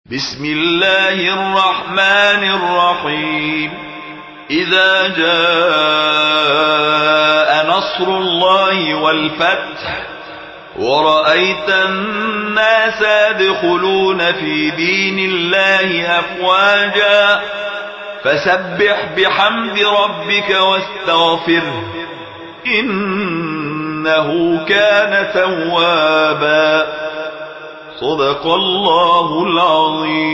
بسم الله الرحمن الرحيم. إذا جاء نصر الله والفتح ورأيت الناس يدخلون في دين الله أفواجا فسبح بحمد ربك واستغفره إنه كان توابا. صدق الله العظيم.